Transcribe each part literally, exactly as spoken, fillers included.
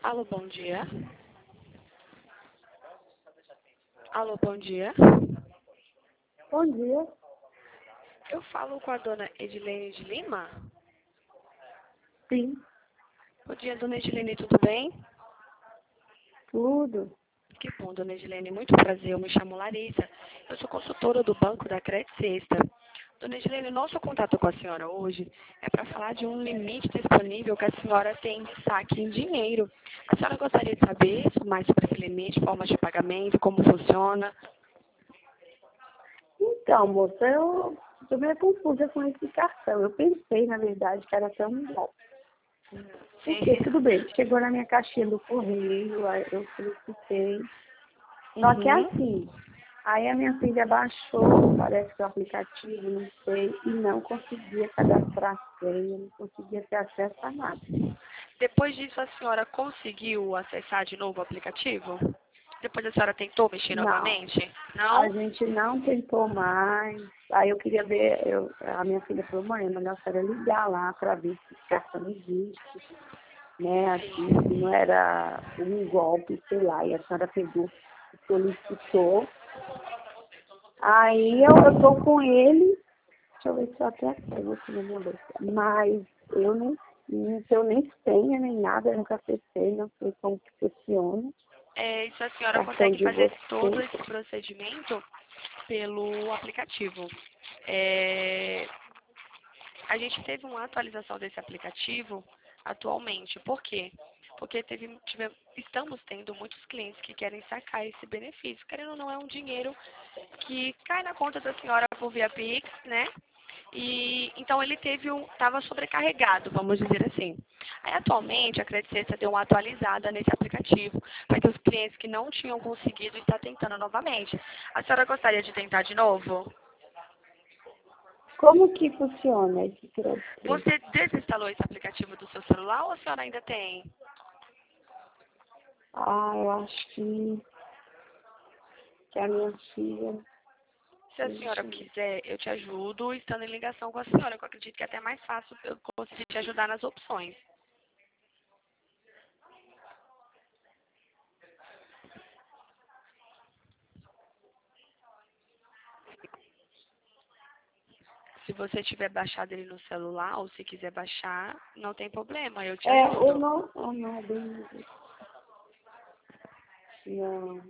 Alô, bom dia. Alô, bom dia. Bom dia. Eu falo com a dona Edilene de Lima? Sim, Bom dia, dona Edilene, tudo bem? tudo. Que bom, dona Edilene, muito prazer. Eu me chamo Larissa. Eu sou consultora do Banco da Crédito Sexta. Dona Edilene, nosso contato com a senhora hoje é para falar de um limite disponível que a senhora tem de saque em dinheiro. A senhora gostaria de saber mais sobre esse limite, formas de pagamento, como funciona? Então, moça, eu estou meio confusa com esse cartão. Eu pensei, na verdade, que era tão bom. Porque, Sim. tudo bem, chegou na minha caixinha do correio, aí eu solicitei. Só que Uhum. assim, aí a minha filha baixou, parece que o aplicativo, não sei, e não conseguia cadastrar a senha, não conseguia ter acesso a nada. Depois disso, a senhora conseguiu acessar de novo o aplicativo? Depois a senhora tentou mexer Não, novamente? a Não? gente não tentou mais. Aí eu queria ver, eu, a minha filha falou, mãe, é melhor a senhora ligar lá para ver se o cartão existe, né? Assim, se não era um golpe, sei lá. E a senhora pegou, solicitou. Aí eu, eu tô com ele, deixa eu ver se eu até pego aqui na minha bolsa. Mas eu não, não tenho nem senha, nem nada, eu nunca acessei, não sei como que funciona. É, isso a senhora Cartão consegue de fazer todo vocês. esse procedimento pelo aplicativo. É, a gente teve uma atualização desse aplicativo atualmente. Por quê? Porque teve, tive- estamos tendo muitos clientes que querem sacar esse benefício. Querendo ou não, é um dinheiro que cai na conta da senhora por via Pix, né? E então ele teve um, estava sobrecarregado, vamos dizer assim. Aí atualmente a Credit Sexta deu uma atualizada nesse aplicativo, para que os clientes que não tinham conseguido estão tentando novamente. A senhora gostaria de tentar de novo? Como que funciona esse crédito? Você desinstalou esse aplicativo do seu celular ou a senhora ainda tem? Ah, eu acho que, que a minha filha. Se a senhora Deixa eu ver. quiser, eu te ajudo estando em ligação com a senhora, que eu acredito que é até mais fácil eu conseguir te ajudar nas opções. Se você tiver baixado ele no celular ou se quiser baixar, não tem problema, eu te É, o ajudo. não. Oh, não, bem. Não.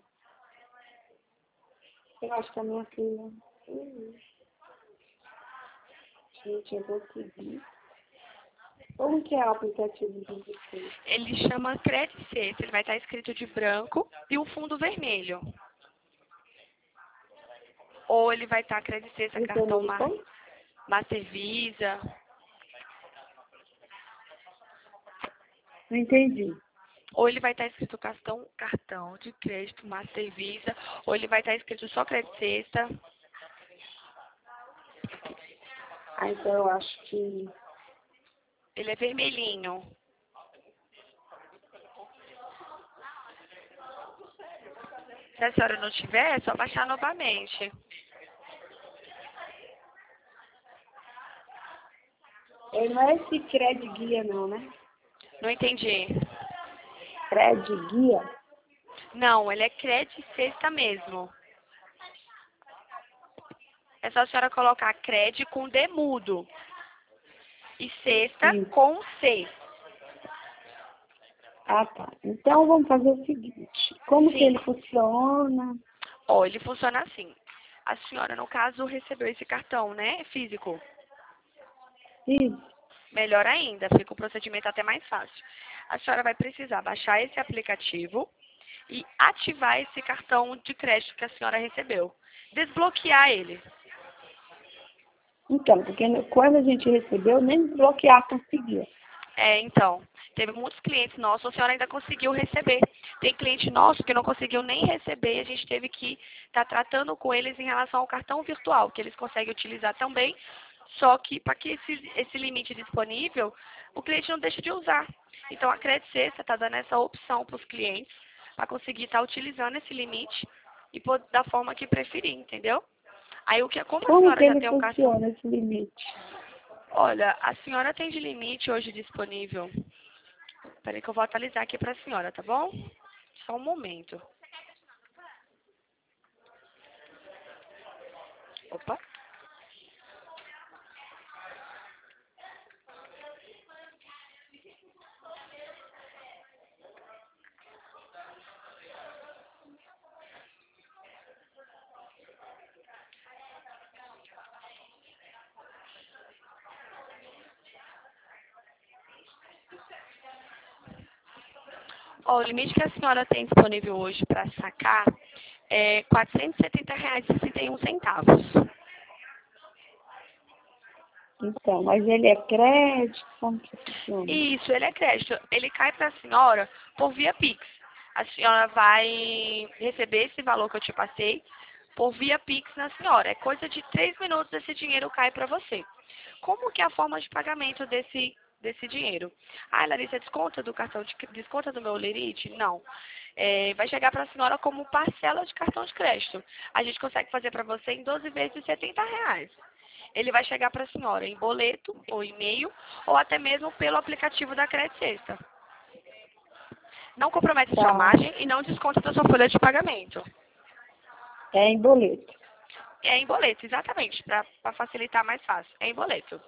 Eu acho que a minha filha. Hum, Gente, eu vou seguir. Como que é o aplicativo de vocês? Ele chama Credit Sexta, ele vai estar escrito de branco e um fundo vermelho. Ou ele vai estar Credit Sexta, De cartão vermelho Ma- como? Master Visa. Não entendi. Ou ele vai estar escrito cartão, cartão de crédito Master Visa. Ou ele vai estar escrito só Credit Sexta. Ah, então eu acho que. Ele é vermelhinho. Se a senhora não tiver, é só baixar novamente. Ele não é esse Cred Guia, não, né? Não entendi. Cred Guia? Não, ele é Credit Sexta mesmo. É só a senhora colocar Cred com D mudo. E Sexta Sim. com C. Ah, tá. Então vamos fazer o seguinte. Como que Sim. ele funciona? Ó, ele funciona assim. A senhora, no caso, recebeu esse cartão, né? Físico. Isso. Melhor ainda, fica o procedimento até mais fácil. A senhora vai precisar baixar esse aplicativo e ativar esse cartão de crédito que a senhora recebeu. Desbloquear ele. Então, porque no- quando a gente recebeu, nem desbloquear conseguia. É, então, teve muitos clientes nossos, a senhora ainda conseguiu receber. Tem cliente nosso que não conseguiu nem receber e a gente teve que estar tratando com eles em relação ao cartão virtual, que eles conseguem utilizar também, só que para que esse, esse limite disponível, o cliente não deixa de usar. Então, a Credit Sexta está dando essa opção para os clientes, para conseguir estar utilizando esse limite e pô- da forma que preferir, entendeu? Aí, o que, como a Como que senhora já ele tem um cartão... funciona, esse limite? Olha, a senhora tem de limite hoje disponível Peraí que eu vou atualizar aqui para a senhora, tá bom? Só um momento. Opa. Ó, o limite que a senhora tem disponível hoje para sacar é quatrocentos e setenta reais e sessenta e um centavos. Então, mas ele é crédito? Como que funciona? Isso, ele é crédito. Ele cai para a senhora por via Pix. A senhora vai receber esse valor que eu te passei por via Pix na senhora. É coisa de três minutos esse dinheiro cai para você. Como que é a forma de pagamento desse, desse dinheiro? Ah, Larissa, desconta do cartão de desconta do meu lerite? Não. É, vai chegar para a senhora como parcela de cartão de crédito. A gente consegue fazer para você em doze vezes de setenta reais. Ele vai chegar para a senhora em boleto ou e-mail ou até mesmo pelo aplicativo da Crédito Sexta. Não compromete a sua Tá. margem e não desconta da sua folha de pagamento. É em boleto. É em boleto, exatamente, para facilitar mais fácil. É em boleto.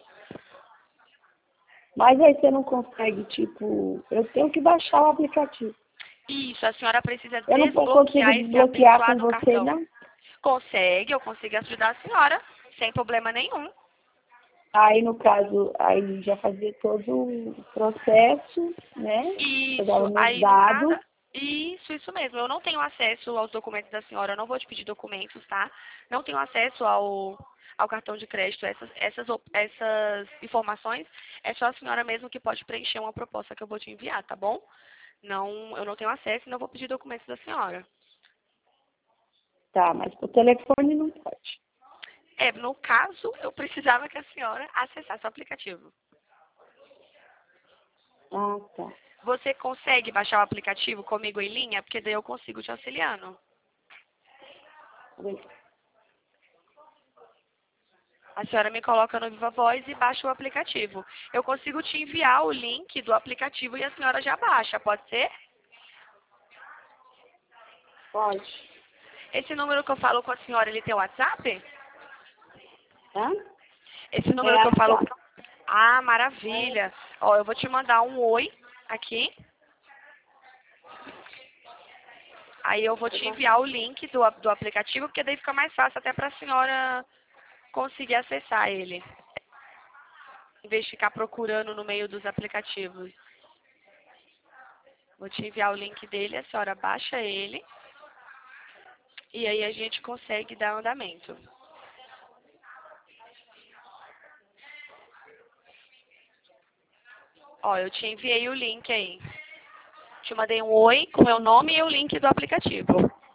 Mas aí você não consegue, tipo, eu tenho que baixar o aplicativo. Isso, a senhora precisa Eu não consigo desbloquear esse desbloquear com abençoado você, cartão. não? Consegue, eu consigo ajudar a senhora, sem problema nenhum. Aí, no caso, aí já fazia todo o processo, né? Eu dava Isso, meus aí no dados. caso, isso, isso mesmo. Eu não tenho acesso aos documentos da senhora, eu não vou te pedir documentos, tá? Não tenho acesso ao, ao cartão de crédito, essas, essas, op- essas informações, é só a senhora mesmo que pode preencher uma proposta que eu vou te enviar, tá bom? Não, eu não tenho acesso e não vou pedir documentos da senhora. Tá, mas por telefone não pode. É, no caso, eu precisava que a senhora acessasse o aplicativo. Ah, tá. Você consegue baixar o aplicativo comigo em linha? Porque daí eu consigo te auxiliando. A senhora me coloca no Viva Voz e baixa o aplicativo. Eu consigo te enviar o link do aplicativo e a senhora já baixa, pode ser? Pode. Esse número que eu falo com a senhora, ele tem WhatsApp? Hã? Esse É número que a eu falo... chave. Ah, maravilha. Ó, eu vou te mandar um oi aqui. Aí eu vou te enviar o link do, do aplicativo, porque daí fica mais fácil até para a senhora conseguir acessar ele. Em vez de ficar procurando no meio dos aplicativos. Vou te enviar o link dele, a senhora baixa ele. E aí a gente consegue dar andamento. Ó, eu te enviei o link aí. Te mandei um oi com meu nome e o link do aplicativo.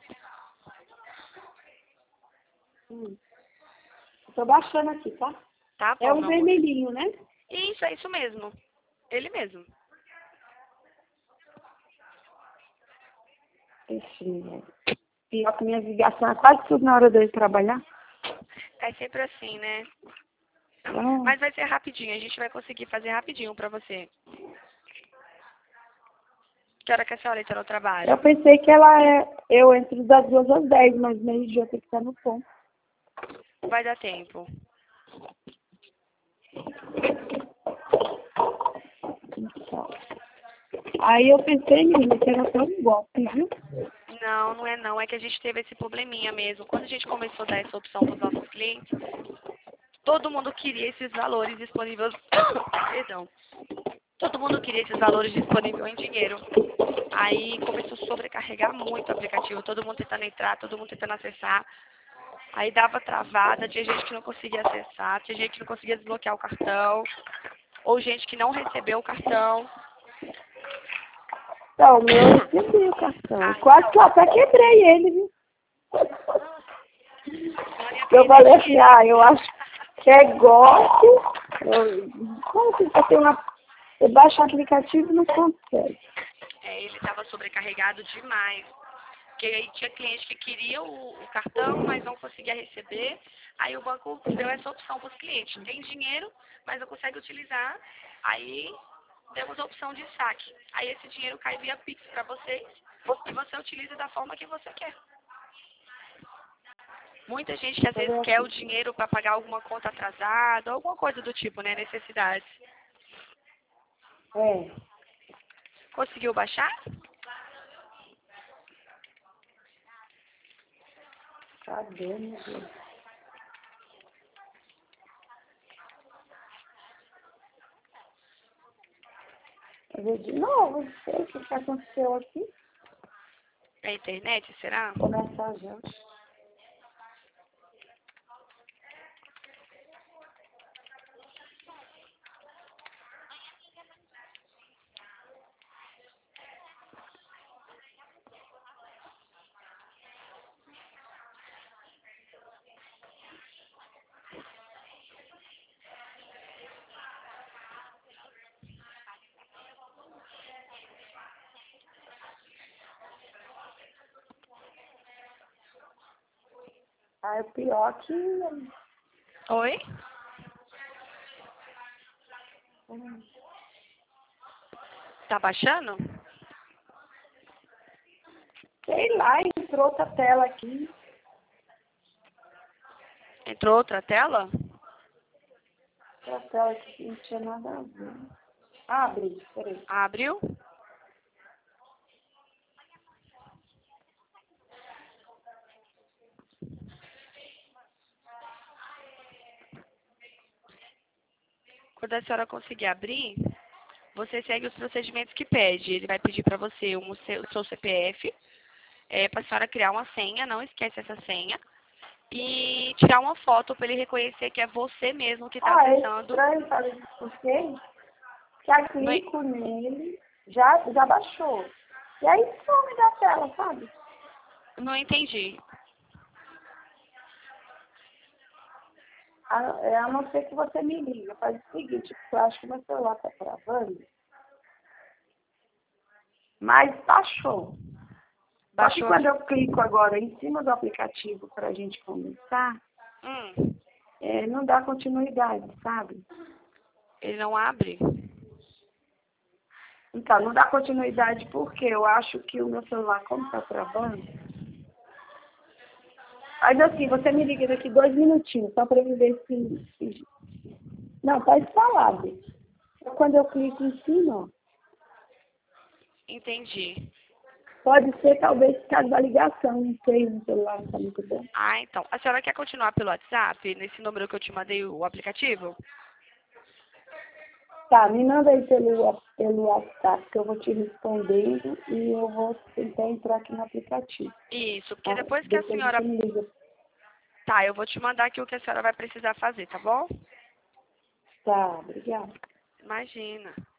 Hum. Tô baixando aqui, tá? Tá É bom, um meu amor. vermelhinho, né? Isso, é isso mesmo. Ele mesmo. Esse, pior que minha ligação é quase tudo na hora de eu ir trabalhar. É sempre assim, né? Então, Mas vai ser rapidinho. A gente vai conseguir fazer rapidinho pra você. Que hora que a senhora entra no eu trabalho? pensei que ela é, eu entro das duas às dez, mas meio-dia eu tenho que estar no ponto. Vai dar tempo. Então, aí eu pensei, menina, que era só um golpe, viu? Não, não é não. É que a gente teve esse probleminha mesmo. Quando a gente começou a dar essa opção para os nossos clientes, todo mundo queria esses valores disponíveis. Perdão. Todo mundo queria esses valores disponíveis em dinheiro. Aí começou a sobrecarregar muito o aplicativo. Todo mundo tentando entrar, todo mundo tentando acessar. Aí dava travada, tinha gente que não conseguia acessar, tinha gente que não conseguia desbloquear o cartão, ou gente que não recebeu o cartão. Então, o meu eu recebi o cartão. Ah, Quase que eu então, até quebrei ele, viu? a senhora ia Eu perder falei assim, dinheiro. ah, eu acho que é golpe. Eu, como que você tem uma... Você baixa o aplicativo e não consegue. É, ele estava sobrecarregado demais. Porque aí tinha cliente que queria o, o cartão, mas não conseguia receber. Aí o banco deu essa opção para os clientes. Tem dinheiro, mas não consegue utilizar. Aí temos a opção de saque. Aí esse dinheiro cai via Pix para vocês e você utiliza da forma que você quer. Muita gente que às vezes quer o dinheiro para pagar alguma conta atrasada, alguma coisa do tipo, né? Necessidades. É. Conseguiu baixar? Cadê, meu Deus? Quer ver de novo? Não sei o que que aconteceu aqui. É a internet, será? Começar já. Ah, o pior que... Oi? hum, Tá baixando? Sei lá, entrou outra tela aqui. Entrou outra tela? Outra tela que não tinha nada a ver. Abre, peraí. Abriu. Quando a senhora conseguir abrir, você segue os procedimentos que pede. Ele vai pedir para você um, o seu o seu C P F, é, para a senhora criar uma senha, não esquece essa senha, e tirar uma foto para ele reconhecer que é você mesmo que está Ah, é acessando. estranho, sabe por quê? Já clico nele, já, já baixou. E aí some da tela, sabe? Não entendi. A, é, a não ser que você me liga. Faz o seguinte, eu acho que meu celular tá travando. Mas baixou. Só que Baixou quando aqui. eu clico agora em cima do aplicativo para a gente começar, Hum, é, não dá continuidade, sabe? ele não abre? Então, não dá continuidade porque eu acho que o meu celular, como está travando, mas assim, você me liga daqui dois minutinhos, só para eu ver se, se... Não, tá instalado. Quando eu clico em cima, ó, Entendi. pode ser talvez por causa da ligação, não sei, o celular não está muito bom. Ah, então. A senhora quer continuar pelo WhatsApp, nesse número que eu te mandei o aplicativo? Tá, me manda aí pelo, pelo WhatsApp que eu vou te respondendo e eu vou tentar entrar aqui no aplicativo. Isso, porque Tá? depois que a Depois você senhora... me liga. Tá, eu vou te mandar aqui o que a senhora vai precisar fazer, tá bom? Tá, obrigada. Imagina.